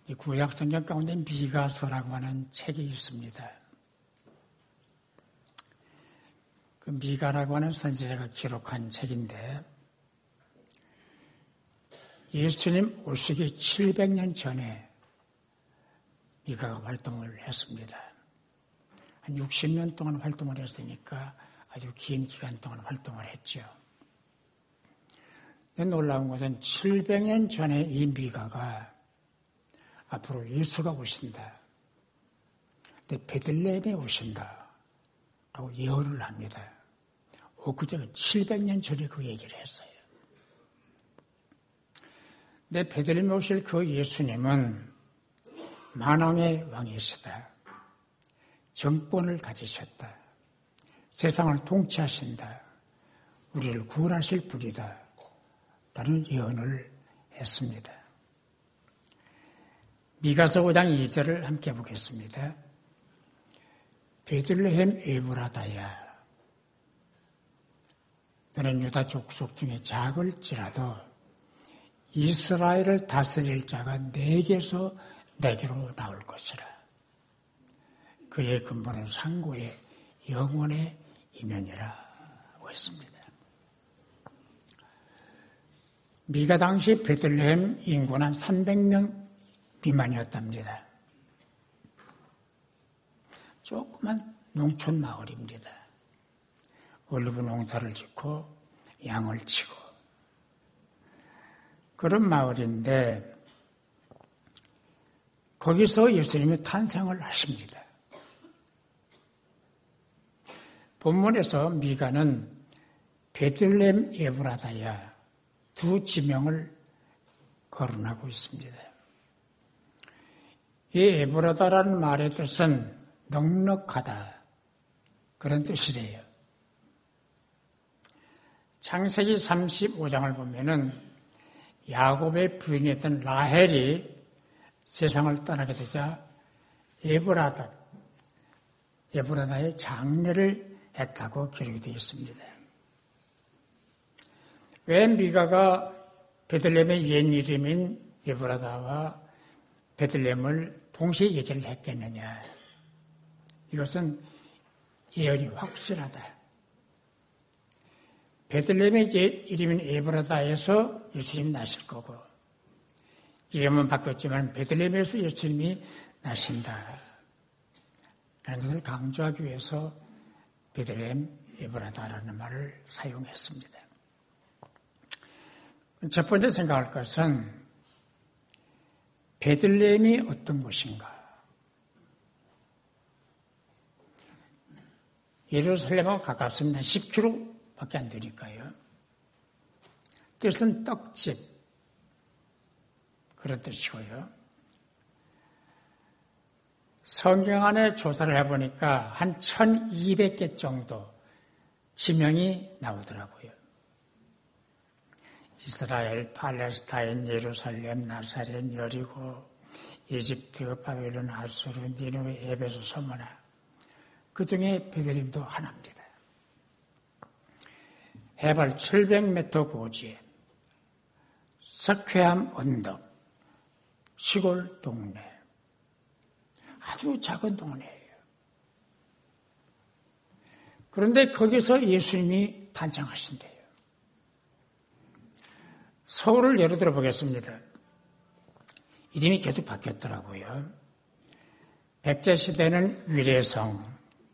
이 구약 성경 가운데 미가서라고 하는 책이 있습니다. 그 미가라고 하는 선지자가 기록한 책인데 예수님 오시기 700년 전에 미가가 활동을 했습니다. 한 60년 동안 활동을 했으니까 아주 긴 기간 동안 활동을 했죠. 놀라운 것은 700년 전에 이 미가가 앞으로 예수가 오신다. 근데 베들레헴에 오신다. 라고 예언을 합니다. 그저 700년 전에 그 얘기를 했어요. 근데 베들레헴에 오실 그 예수님은 만왕의 왕이시다. 정권을 가지셨다. 세상을 통치하신다. 우리를 구원하실 분이다. 라는 예언을 했습니다. 미가서 5장 2절을 함께 보겠습니다. 베들레헴 에브라다야, 너는 유다 족속 중에 작을지라도 이스라엘을 다스릴 자가 내게서 내게로 나올 것이라. 그의 근본은 상고의 영원의 이면이라 했습니다. 미가 당시 베들레헴 인구는 한 300명 미만이었답니다. 조그만 농촌 마을입니다. 올리브 농사를 짓고 양을 치고 그런 마을인데 거기서 예수님이 탄생을 하십니다. 본문에서 미가는 베들레헴 에브라다야 두 지명을 거론하고 있습니다. 이 에브라다라는 말의 뜻은 넉넉하다 그런 뜻이래요. 창세기 35장을 보면은 야곱의 부인이었던 라헬이 세상을 떠나게 되자 에브라다의 장례를 했다고 기록이 되어 있습니다. 왜 미가가 베들레헴의 옛 이름인 에브라다와 베들레헴을 동시에 얘기를 했겠느냐. 이것은 예언이 확실하다. 베들레헴의 옛 이름인 에브라다에서 예수님이 나실 거고 이름은 바뀌었지만 베들레헴에서 예수님이 나신다. 라는 것을 강조하기 위해서 베들레헴 에브라다라는 말을 사용했습니다. 첫 번째 생각할 것은 베들레헴이 어떤 곳인가? 예루살렘하고 가깝습니다. 10km밖에 안 되니까요. 뜻은 떡집 그런 뜻이고요. 성경 안에 조사를 해보니까 한 1200개 정도 지명이 나오더라고요. 이스라엘, 팔레스타인, 예루살렘, 나사렛, 여리고, 이집트, 바벨론, 아수르, 니느웨, 에베소, 서머나 그 중에 베들레헴도 하나입니다. 해발 700m 고지에 석회암 언덕, 시골 동네, 아주 작은 동네예요. 그런데 거기서 예수님이 탄생하신대요. 서울을 예로 들어 보겠습니다. 이름이 계속 바뀌었더라고요. 백제시대는 위례성,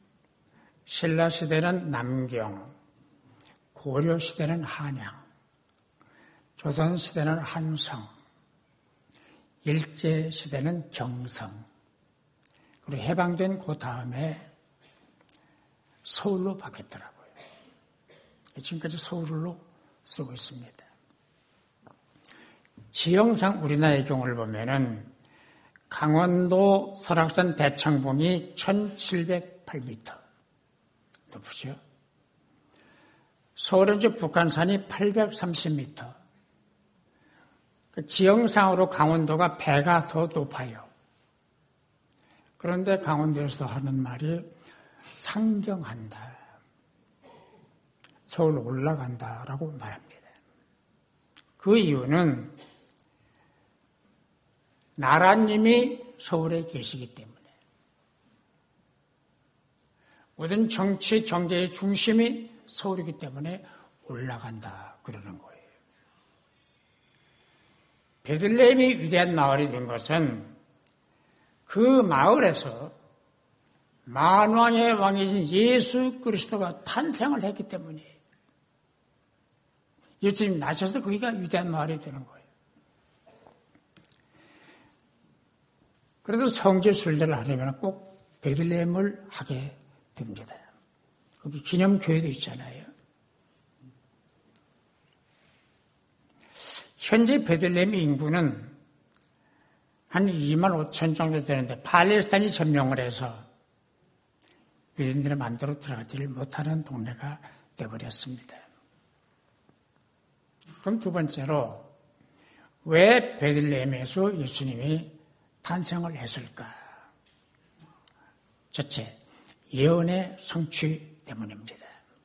신라시대는 남경, 고려시대는 한양, 조선시대는 한성, 일제시대는 경성, 그리고 해방된 그 다음에 서울로 바뀌었더라고요. 지금까지 서울로 쓰고 있습니다. 지형상 우리나라의 경우를 보면은 강원도 설악산 대청봉이 1708m 높으죠. 서울의 북한산이 830m. 지형상으로 강원도가 배가 더 높아요. 그런데 강원도에서 하는 말이 상경한다. 서울 올라간다라고 말합니다. 그 이유는 나라님이 서울에 계시기 때문에 모든 정치, 경제의 중심이 서울이기 때문에 올라간다 그러는 거예요. 베들레헴이 위대한 마을이 된 것은 그 마을에서 만왕의 왕이신 예수 그리스도가 탄생을 했기 때문이에요. 예수님 나셔서 거기가 위대한 마을이 되는 거예요. 그래서 성지 순례를 하려면 꼭 베들레헴을 하게 됩니다. 거기 기념교회도 있잖아요. 현재 베들레헴 인구는 한 2만 5천 정도 되는데 팔레스타인이 점령을 해서 유대인들의 마음대로 들어가지를 못하는 동네가 되어버렸습니다. 그럼 두 번째로 왜 베들레헴에서 예수님이 탄생을 했을까? 첫째, 예언의 성취 때문입니다.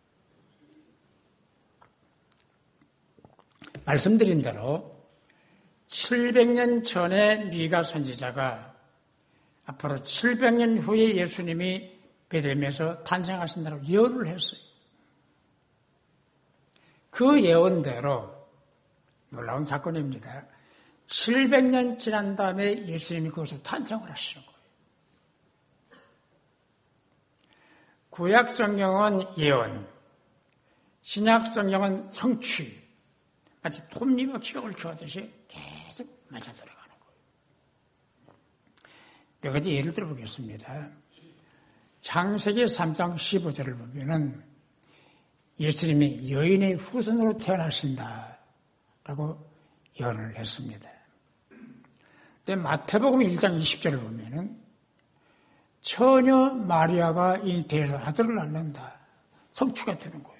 말씀드린 대로 700년 전에 미가 선지자가 앞으로 700년 후에 예수님이 베들레헴에서 탄생하신다고 예언을 했어요. 그 예언대로 놀라운 사건입니다. 700년 지난 다음에 예수님이 거기서 탄생을 하시는 거예요. 구약 성경은 예언, 신약 성경은 성취. 마치 톱니바 기억을 키우듯이 계속 맞아 들어가는 거예요. 몇 가지 예를 들어보겠습니다. 창세기 3장 15절을 보면은 예수님이 여인의 후손으로 태어나신다라고 예언을 했습니다. 근데 마태복음 1장 20절을 보면은 처녀 마리아가 잉태해서 아들을 낳는다. 성취가 되는 거예요.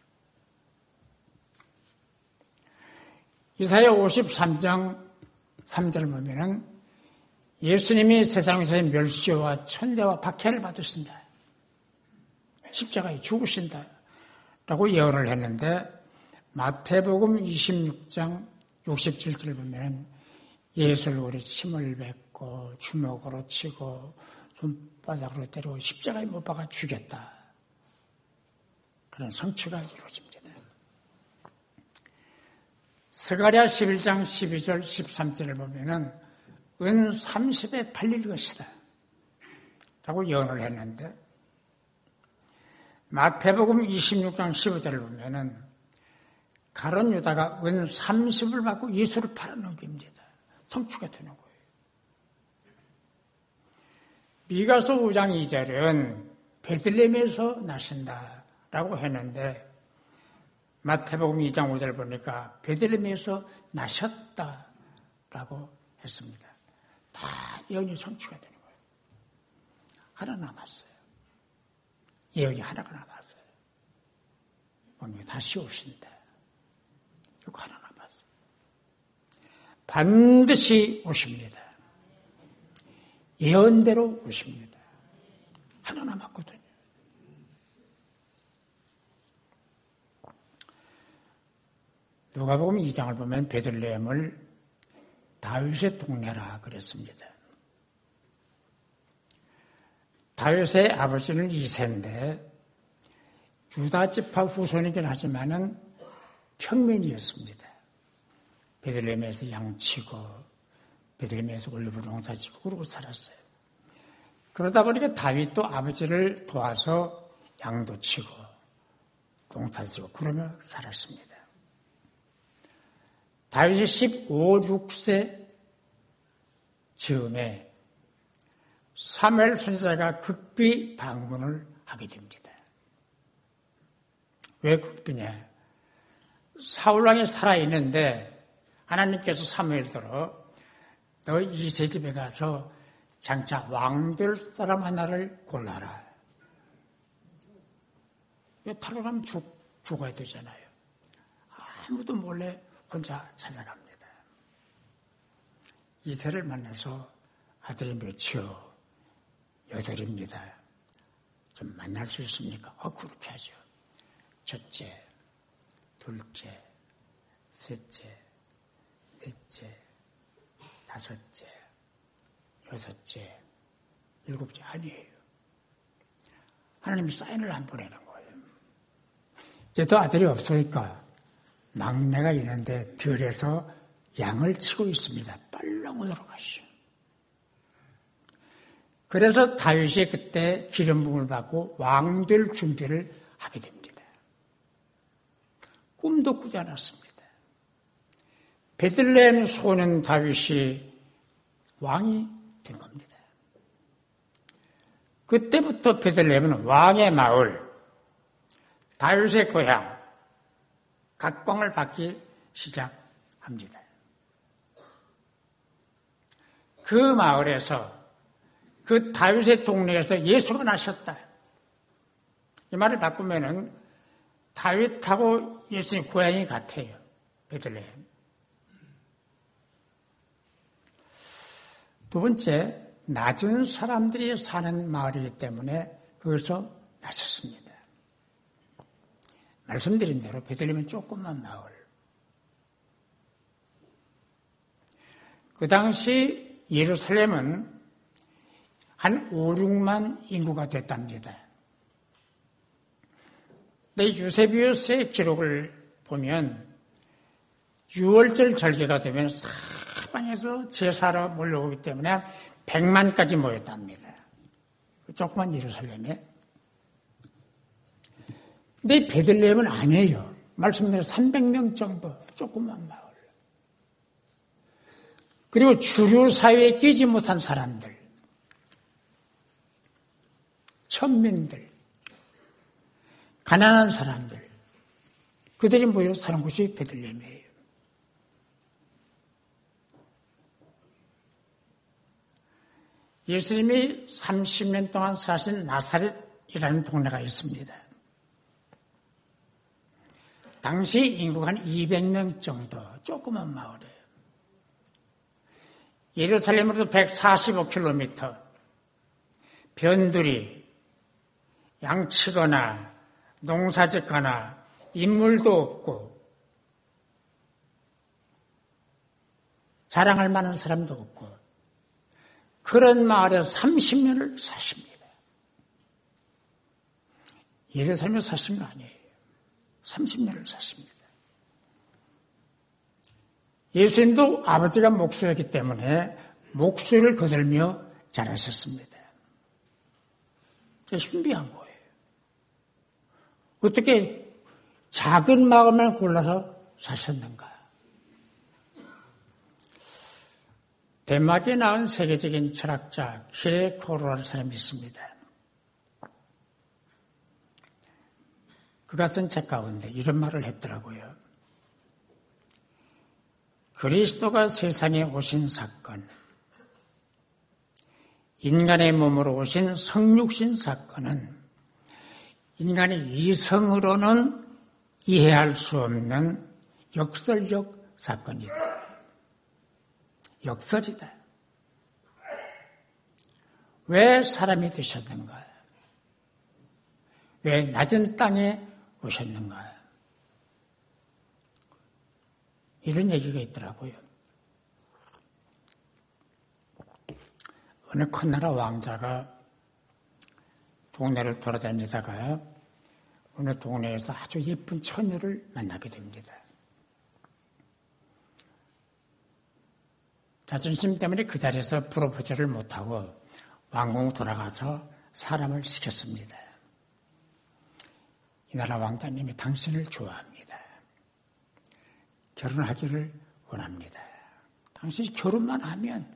이사야 53장 3절을 보면은 예수님이 세상에서의 멸시와 천대와 박해를 받으신다. 십자가에 죽으신다. 라고 예언을 했는데 마태복음 26장 67절을 보면 예수 얼굴에 침을 뱉고 주먹으로 치고 손바닥으로 때리고 십자가에 못 박아 죽였다. 그런 성취가 이루어집니다. 스가랴 11장 12절 13절을 보면 은 30에 팔릴 것이다. 라고 예언을 했는데 마태복음 26장 15절을 보면은 가룟 유다가 은 30을 받고 예수를 팔아넘깁니다. 성취가 되는 거예요. 미가서 5장 2절은 베들레헴에서 나신다라고 했는데 마태복음 2장 5절 보니까 베들레헴에서 나셨다라고 했습니다. 다 예언이 성취가 되는 거예요. 하나 남았어요. 예언이 하나가 남았어요. 오늘 다시 오신다. 이거 하나 남았어요. 반드시 오십니다. 예언대로 오십니다. 하나 남았거든요. 누가복음 2장을 보면 베들레헴을 다윗의 동네라 그랬습니다. 다윗의 아버지는 이새인데 유다 지파 후손이긴 하지만은 평민이었습니다. 베들레헴에서 양치고 베들레헴에서 올리브 농사 짓고 그러고 살았어요. 그러다 보니까 다윗도 아버지를 도와서 양도 치고 농사 짓고 그러며 살았습니다. 다윗이 15, 6세 즈음에 사무엘 선지자가 극비 방문을 하게 됩니다. 왜 극비냐? 사울왕이 살아있는데 하나님께서 사무엘더러 너 이세 집에 가서 장차 왕될 사람 하나를 골라라. 왜 탈옥하면 죽어야 되잖아요. 아무도 몰래 혼자 찾아갑니다. 이세를 만나서 아들이 몇이요? 8입니다. 좀 만날 수 있습니까? 그렇게 하죠. 첫째, 둘째, 셋째, 넷째, 다섯째, 여섯째, 일곱째 아니에요. 하나님이 사인을 안 보내는 거예요. 이제 또 아들이 없으니까 막내가 있는데 들에서 양을 치고 있습니다. 빨랑 오도록 하시오. 그래서 다윗이 그때 기름 부음을 받고 왕 될 준비를 하게 됩니다. 꿈도 꾸지 않았습니다. 베들레헴 소년 다윗이 왕이 된 겁니다. 그때부터 베들레헴은 왕의 마을, 다윗의 고향, 각광을 받기 시작합니다. 그 마을에서 그 다윗의 동네에서 예수가 나셨다. 이 말을 바꾸면은 다윗하고 예수님 고향이 같아요. 베들레헴. 두 번째, 낮은 사람들이 사는 마을이기 때문에 거기서 나섰습니다. 말씀드린 대로 베들레헴은 조그만 마을. 그 당시 예루살렘은 한 5, 6만 인구가 됐답니다. 근데 유세비우스의 기록을 보면 6월절 절기가 되면 사방에서 제사로 몰려오기 때문에 100만까지 모였답니다. 조그만 예루살렘에. 근데 베들레헴은 아니에요. 말씀대로 300명 정도, 조그만 마을. 그리고 주류 사회에 끼지 못한 사람들. 천민들, 가난한 사람들, 그들이 모여 사는 곳이 베들레헴이에요. 예수님이 30년 동안 사신 나사렛이라는 동네가 있습니다. 당시 인구가 한 200명 정도, 조그만 마을이에요. 예루살렘으로도 145km, 변두리, 양치거나 농사짓거나 인물도 없고 자랑할 만한 사람도 없고 그런 마을에서 30년을 사십니다. 예루살렘에 사신 거 아니에요. 30년을 사십니다. 예수님도 아버지가 목수였기 때문에 목수를 거들며 자라셨습니다. 신비한 거예요. 어떻게 작은 마음을 골라서 사셨는가? 덴마크에 나온 세계적인 철학자 키에르케고르라는 사람이 있습니다. 그가 쓴 책 가운데 이런 말을 했더라고요. 그리스도가 세상에 오신 사건, 인간의 몸으로 오신 성육신 사건은 인간의 이성으로는 이해할 수 없는 역설적 사건이다. 역설이다. 왜 사람이 되셨는가? 왜 낮은 땅에 오셨는가? 이런 얘기가 있더라고요. 어느 큰 나라 왕자가 동네를 돌아다니다가 어느 동네에서 아주 예쁜 처녀를 만나게 됩니다. 자존심 때문에 그 자리에서 프로포즈를 못하고 왕궁 돌아가서 사람을 시켰습니다. 이 나라 왕자님이 당신을 좋아합니다. 결혼하기를 원합니다. 당신이 결혼만 하면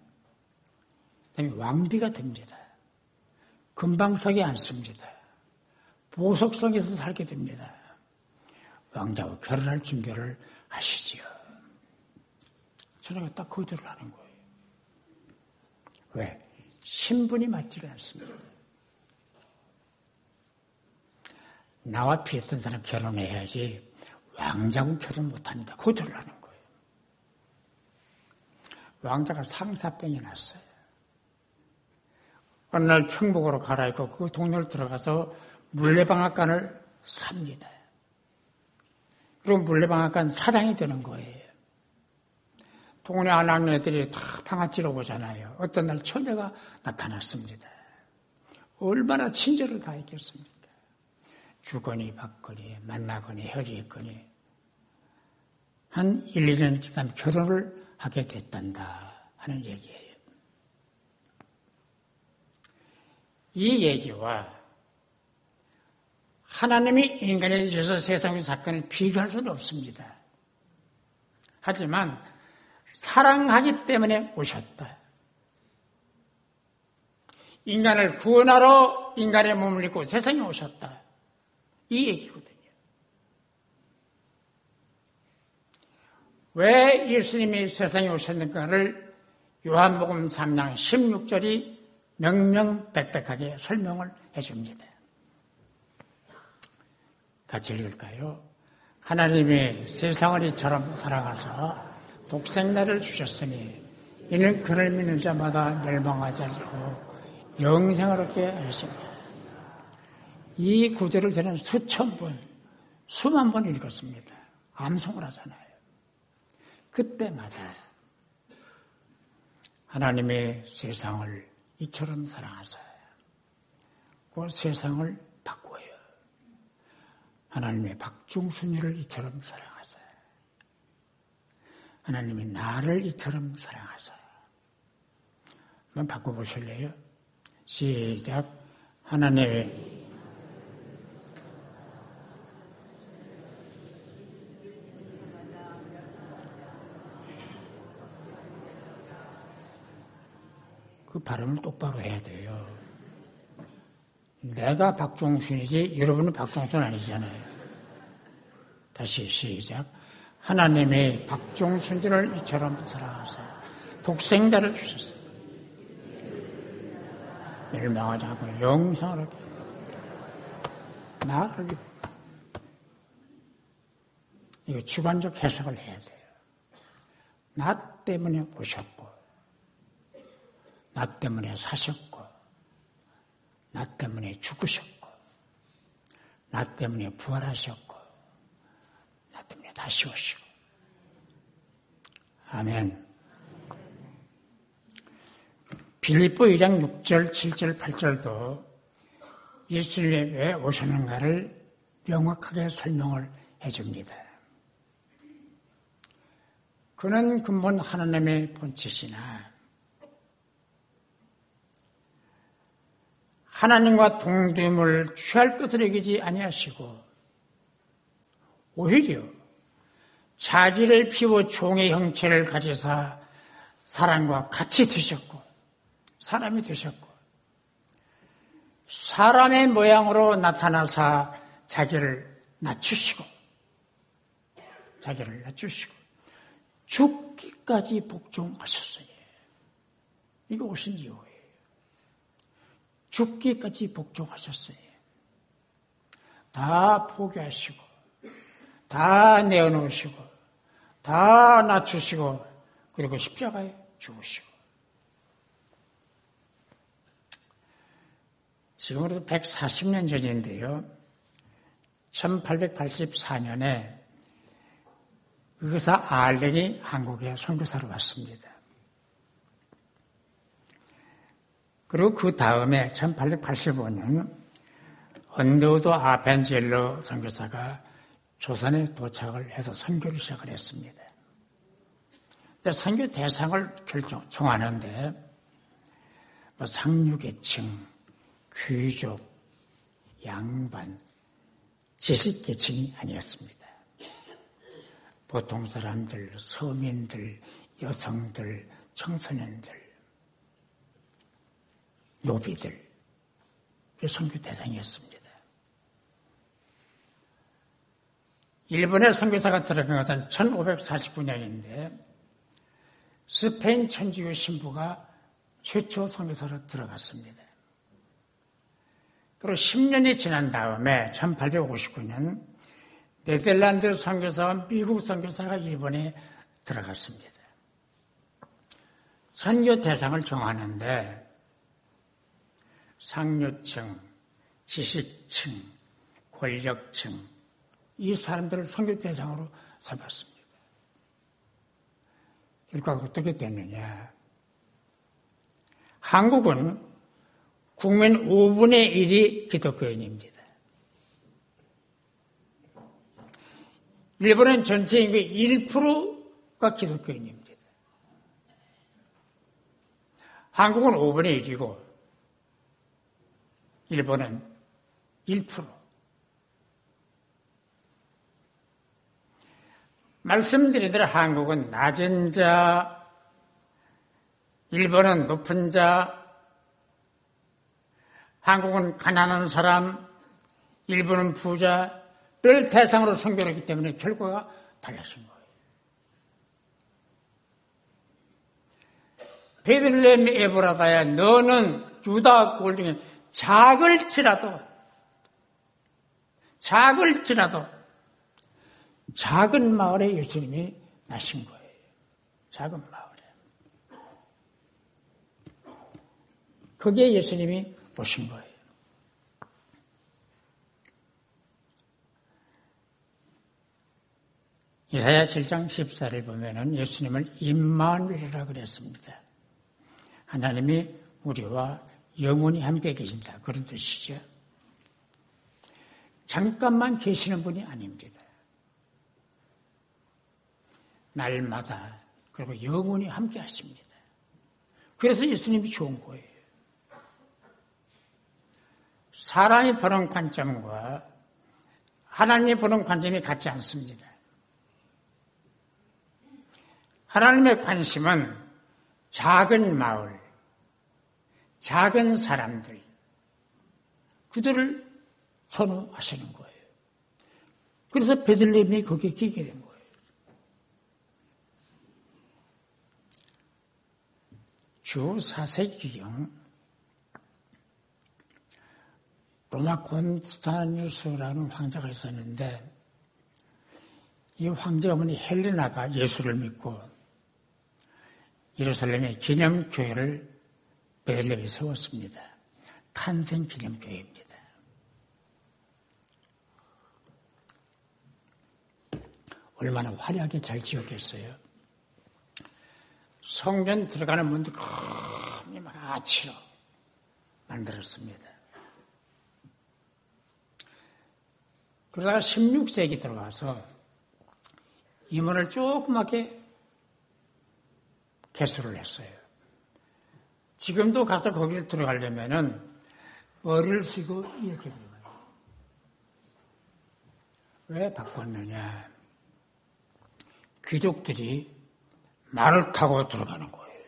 왕비가 됩니다. 금방석에 앉습니다. 보석성에서 살게 됩니다. 왕자와 결혼할 준비를 하시지요. 저녁에 딱 거절을 하는 거예요. 왜? 신분이 맞지를 않습니다. 나와 비슷한 사람 결혼해야지 왕자하고 결혼 못합니다. 거절을 하는 거예요. 왕자가 상사병이 났어요. 어느 날 평복으로 갈아입고 그 동네를 들어가서 물레방앗간을 삽니다. 그리고 물레방앗간 사장이 되는 거예요. 동네 아낙네들이 다 방아찌러 오잖아요. 어떤 날 처녀가 나타났습니다. 얼마나 친절을 다했겠습니까? 주거니 받거니 만나거니 헤어지거니 한 1, 2년 지나면 결혼을 하게 됐단다 하는 얘기예요. 이 얘기와 하나님이 인간에 주셔서 세상의 사건을 비교할 수는 없습니다. 하지만 사랑하기 때문에 오셨다. 인간을 구원하러 인간의 몸을 입고 세상에 오셨다. 이 얘기거든요. 왜 예수님이 세상에 오셨는가를 요한복음 3장 16절이 명명백백하게 설명을 해줍니다. 같이 읽을까요? 하나님이 세상을 이처럼 사랑하사 독생자를 주셨으니 이는 그를 믿는 자마다 멸망하지 않고 영생을 얻게 하십니다. 이 구절을 저는 수천 번, 수만 번 읽었습니다. 암송을 하잖아요. 그때마다 하나님의 세상을 이처럼 사랑하사 그 세상을 바꾸어요. 하나님의 박중순이를 이처럼 사랑하사 하나님이 나를 이처럼 사랑하사 한번 바꿔보실래요? 시작. 하나님의 그 발음을 똑바로 해야 돼요. 내가 박종순이지 여러분은 박종순 아니잖아요. 다시 시작. 하나님의 박종순이를 이처럼 사랑하사 독생자를 주셨어요. 멸망하지 않고 영생을 얻게 나를 이거 주관적 해석을 해야 돼요. 나 때문에 오셨고 나 때문에 사셨고 나 때문에 죽으셨고 나 때문에 부활하셨고 나 때문에 다시 오시고 아멘. 빌립보 2장 6절, 7절, 8절도 예수님이 왜 오셨는가를 명확하게 설명을 해줍니다. 그는 근본 하나님의 본체시나 하나님과 동됨을 취할 것을 여기지 아니하시고 오히려 자기를 비워 종의 형체를 가지사 사람과 같이 되셨고 사람이 되셨고 사람의 모양으로 나타나사 자기를 낮추시고 죽기까지 복종하셨어요. 이거 오신 이유예요. 죽기까지 복종하셨어요. 다 포기하시고 다 내어놓으시고 다 낮추시고 그리고 십자가에 죽으시고 지금으로도 140년 전인데요. 1884년에 의사 알렉이 한국에 선교사로 왔습니다. 그리고 그 다음에 1885년 언더우드 아펜젤러 선교사가 조선에 도착을 해서 선교를 시작을 했습니다. 근데 선교 대상을 정하는데 상류계층, 귀족, 양반, 지식계층이 아니었습니다. 보통 사람들, 서민들, 여성들, 청소년들, 노비들, 선교 대상이었습니다. 일본에 선교사가 들어간 것은 1549년인데 스페인 천주교 신부가 최초 선교사로 들어갔습니다. 그리고 10년이 지난 다음에 1859년 네덜란드 선교사와 미국 선교사가 일본에 들어갔습니다. 선교 대상을 정하는데 상류층, 지식층, 권력층 이 사람들을 선교 대상으로 삼았습니다. 결과가 어떻게 됐느냐. 한국은 국민 5분의 1이 기독교인입니다. 일본은 전체 인구의 1%가 기독교인입니다. 한국은 5분의 1이고 일본은 1%. 말씀드린 대로 한국은 낮은 자, 일본은 높은 자, 한국은 가난한 사람, 일본은 부자를 대상으로 선별했기 때문에 결과가 달라진 거예요. 베들레헴 에브라다야, 너는 유다 꼴 중에 작을지라도 작은 마을에 예수님이 나신 거예요. 작은 마을에. 거기에 예수님이 오신 거예요. 이사야 7장 14를 보면은 예수님을 임마누엘이라 그랬습니다. 하나님이 우리와 영원히 함께 계신다. 그런 뜻이죠. 잠깐만 계시는 분이 아닙니다. 날마다 그리고 영원히 함께 하십니다. 그래서 예수님이 좋은 거예요. 사람이 보는 관점과 하나님이 보는 관점이 같지 않습니다. 하나님의 관심은 작은 마을, 작은 사람들, 그들을 선호하시는 거예요. 그래서 베들레헴이 거기에 끼게 된 거예요. 주 4세기경 로마 콘스탄티누스라는 황제가 있었는데 이 황제 어머니 헬레나가 예수를 믿고 예루살렘에 기념교회를 베들레헴에 세웠습니다. 탄생기념교회입니다. 얼마나 화려하게 잘 지었겠어요. 성전 들어가는 문도 큰 아치로 만들었습니다. 그러다가 16세기 들어가서 이 문을 조그맣게 개수를 했어요. 지금도 가서 거기를 들어가려면은 머리를 쓰고 이렇게 들어가요. 왜 바꿨느냐? 귀족들이 말을 타고 들어가는 거예요.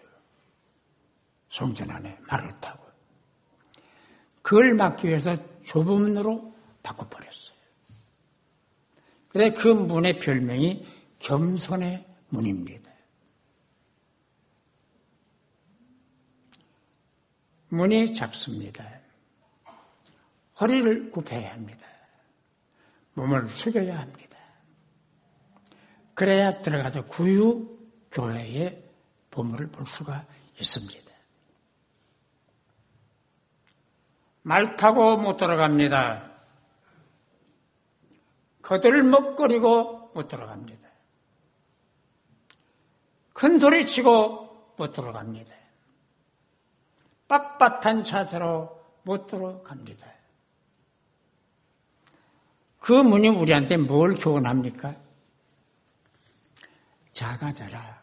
성전 안에 말을 타고. 그걸 막기 위해서 좁은 문으로 바꿔버렸어요. 그래서 그 문의 별명이 겸손의 문입니다. 문이 작습니다. 허리를 굽혀야 합니다. 몸을 숙여야 합니다. 그래야 들어가서 구유교회의 보물을 볼 수가 있습니다. 말 타고 못 들어갑니다. 거들먹거리고 못 들어갑니다. 큰 소리 치고 못 들어갑니다. 빳빳한 자세로 못 들어갑니다. 그 문이 우리한테 뭘 교훈합니까? 작아져라.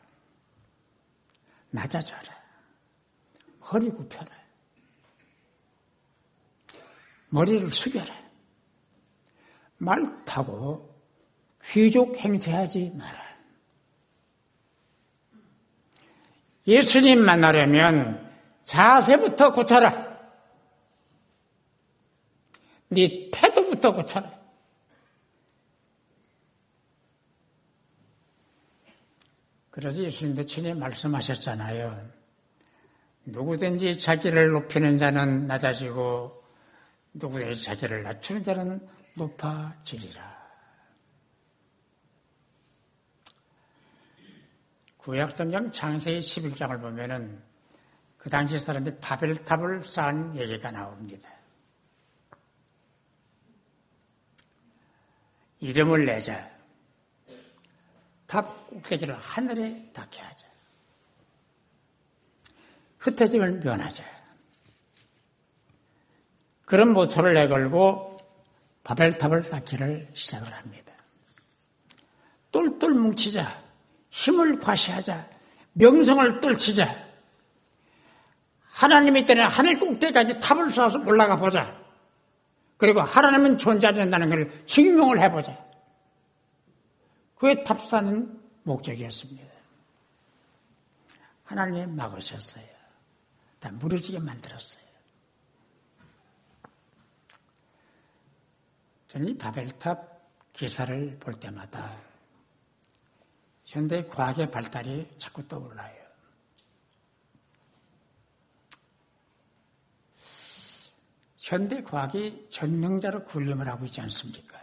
낮아져라. 허리 굽혀라. 머리를 숙여라. 말 타고 귀족 행세하지 마라. 예수님 만나려면 자세부터 고쳐라. 네 태도부터 고쳐라. 그래서 예수님도 친히 말씀하셨잖아요. 누구든지 자기를 높이는 자는 낮아지고 누구든지 자기를 낮추는 자는 높아지리라. 구약성경 창세기 11장을 보면은 그 당시 사람들이 바벨탑을 쌓은 얘기가 나옵니다. 이름을 내자. 탑 꼭대기를 하늘에 닿게 하자. 흩어짐을 면하자. 그런 모토를 내걸고 바벨탑을 쌓기를 시작을 합니다. 똘똘 뭉치자. 힘을 과시하자. 명성을 떨치자. 하나님이 때는 하늘 꼭대기까지 탑을 쌓아서 올라가 보자. 그리고 하나님은 존재한다는 것을 증명을 해보자. 그게 탑 쌓는 목적이었습니다. 하나님이 막으셨어요. 다 무너지게 만들었어요. 저는 이 바벨탑 기사를 볼 때마다 현대 과학의 발달이 자꾸 떠올라요. 현대 과학이 전능자로 군림을 하고 있지 않습니까?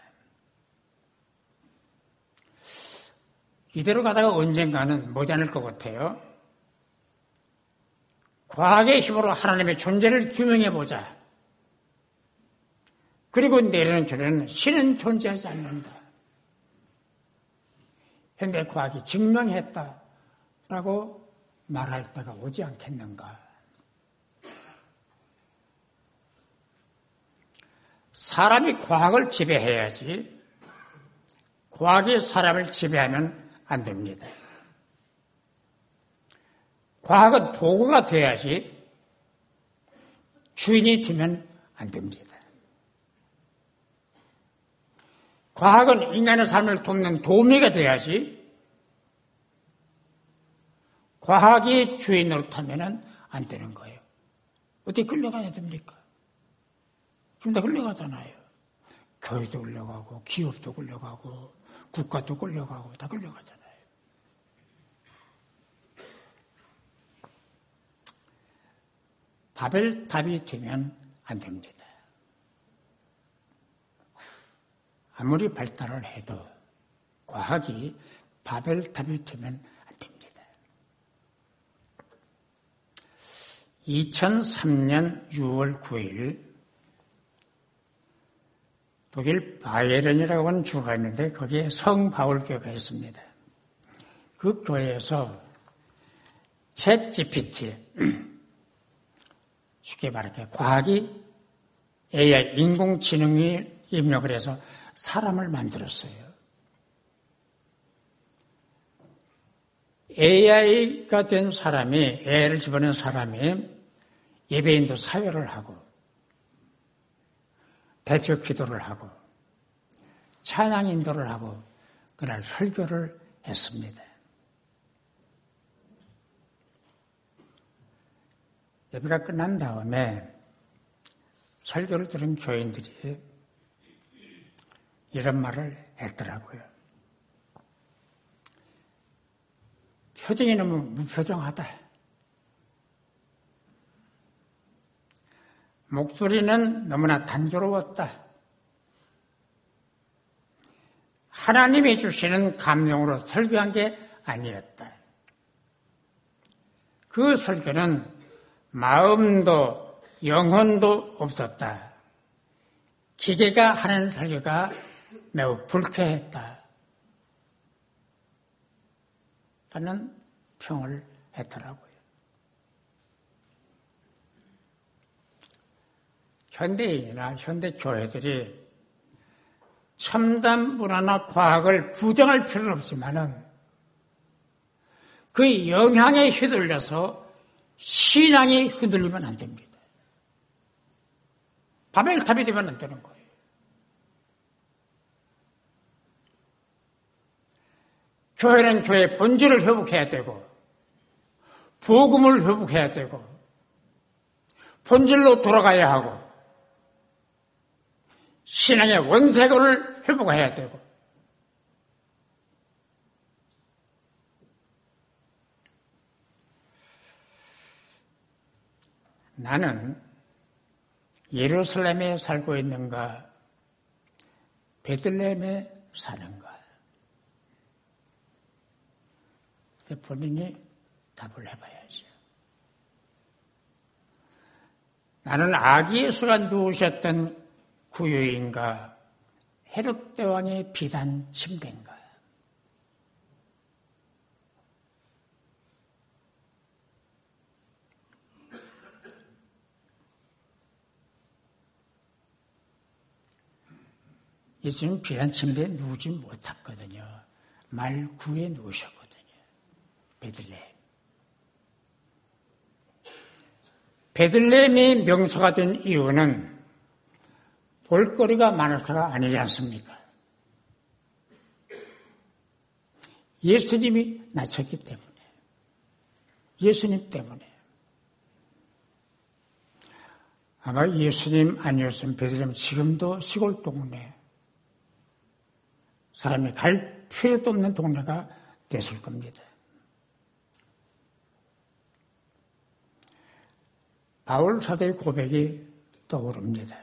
이대로 가다가 언젠가는 머지않을 것 같아요. 과학의 힘으로 하나님의 존재를 규명해보자. 그리고 내리는 결론은 신은 존재하지 않는다. 현대 과학이 증명했다라고 말할 때가 오지 않겠는가. 사람이 과학을 지배해야지 과학이 사람을 지배하면 안 됩니다. 과학은 도구가 돼야지 주인이 되면 안 됩니다. 과학은 인간의 삶을 돕는 도우미가 돼야지 과학이 주인 노릇하면 안 되는 거예요. 어떻게 끌려가야 됩니까? 지금 다 끌려가잖아요. 교회도 끌려가고 기업도 끌려가고 국가도 끌려가고 다 끌려가잖아요. 바벨탑이 되면 안 됩니다. 아무리 발달을 해도 과학이 바벨탑이 되면 안 됩니다. 2003년 6월 9일 독일 바이에른이라고 하는 주가 있는데 거기에 성바울교회가 있습니다. 그 교회에서 챗GPT 쉽게 말하면 과학이 AI 인공지능이 입력을 해서 사람을 만들었어요. AI가 된 사람이 AI를 집어넣은 사람이 예배인도 사회를 하고 대표 기도를 하고 찬양 인도를 하고 그날 설교를 했습니다. 예배가 끝난 다음에 설교를 들은 교인들이 이런 말을 했더라고요. 표정이 너무 무표정하다. 목소리는 너무나 단조로웠다. 하나님이 주시는 감동으로 설교한 게 아니었다. 그 설교는 마음도 영혼도 없었다. 기계가 하는 설교가 매우 불쾌했다. 라는 평을 했더라고요. 현대인이나 현대 교회들이 첨단 문화나 과학을 부정할 필요는 없지만은 그 영향에 휘둘려서 신앙이 흔들리면 안 됩니다. 바벨탑이 되면 안 되는 거예요. 교회는 교회의 본질을 회복해야 되고 복음을 회복해야 되고 본질로 돌아가야 하고 신앙의 원색을 회복해야 되고 나는 예루살렘에 살고 있는가 베들레헴에 사는가 본인이 답을 해봐야죠. 나는 아기 예수가 누우셨던 구유인가 헤롯 대왕의 비단 침대인가. 예수님 비단 침대에 누우지 못했거든요. 말구에 누우셨거든요. 베들레헴. 베들레헴이 명소가 된 이유는 볼거리가 많아서가 아니지 않습니까? 예수님이 낳혔기 때문에, 예수님 때문에. 아마 예수님 아니었으면 베들레헴 지금도 시골 동네, 사람이 갈 필요도 없는 동네가 됐을 겁니다. 바울 사도의 고백이 떠오릅니다.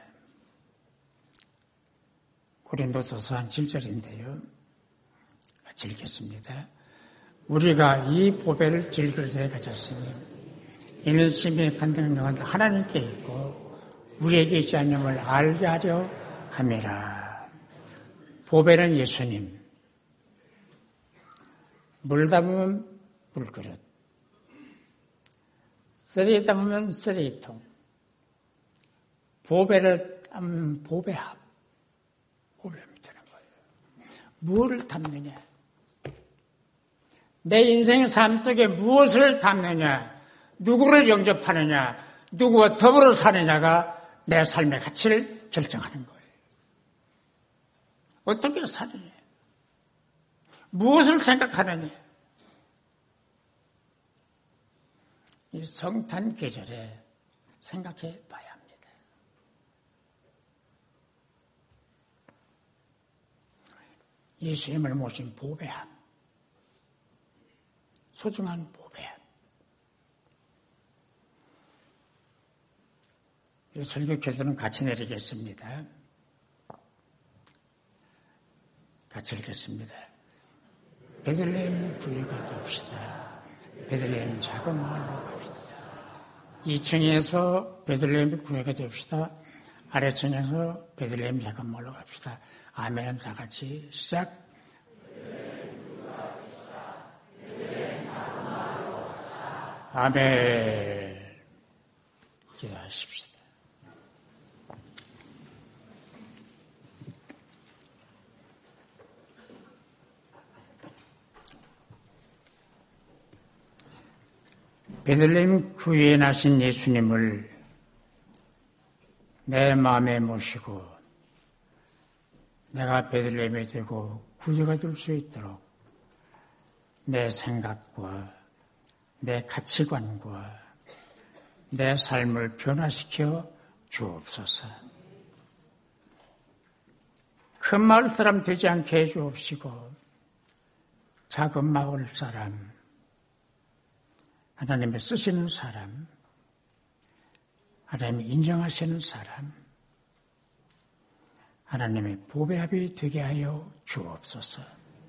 고린도서서 한 7절인데요. 같이 읽겠습니다. 우리가 이 보배를 길그릇에 가졌으니 이는 심히 간등력은 하나님께 있고 우리에게 있지 않음을 알게 하려 함이라. 보배는 예수님, 물 담으면 물그릇, 쓰레기 담으면 쓰레기통, 보배를 담으면 보배합, 보배하면 되는 거예요. 무엇을 담느냐? 내 인생의 삶 속에 무엇을 담느냐? 누구를 영접하느냐? 누구와 더불어 사느냐가 내 삶의 가치를 결정하는 거예요. 어떻게 사느냐? 무엇을 생각하느냐? 이 성탄 계절에 생각해 봐야 합니다. 예수님을 모신 보배함, 소중한 보배함. 이 설교 결론은 같이 내리겠습니다. 같이 읽겠습니다. 베들레헴 구유가 되옵시다. 베들레헴 작은 마을로 갑시다. 2층에서 베들레헴 구유가 되옵시다. 아래층에서 베들레헴 작은 마을로 갑시다. 아멘은 다 같이 시작. 아멘. 기도하십시다. 베들레헴 구유에 나신 예수님을 내 마음에 모시고 내가 베들레헴이 되고 구유가 될 수 있도록 내 생각과 내 가치관과 내 삶을 변화시켜 주옵소서. 큰 마을 사람 되지 않게 해 주옵시고 작은 마을 사람, 하나님의 쓰시는 사람, 하나님이 인정하시는 사람, 하나님의 보배합이 되게 하여 주옵소서.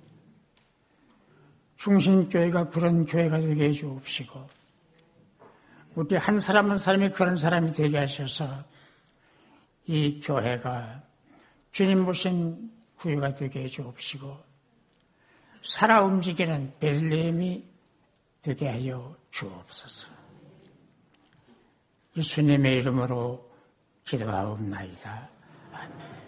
중심교회가 그런 교회가 되게 해 주옵시고 우리 한 사람 한 사람이 그런 사람이 되게 하셔서 이 교회가 주님 모신 구유가 되게 해 주옵시고 살아 움직이는 베들레헴이 되게 하여 주옵소서. 예수님의 이름으로 기도하옵나이다. 아멘.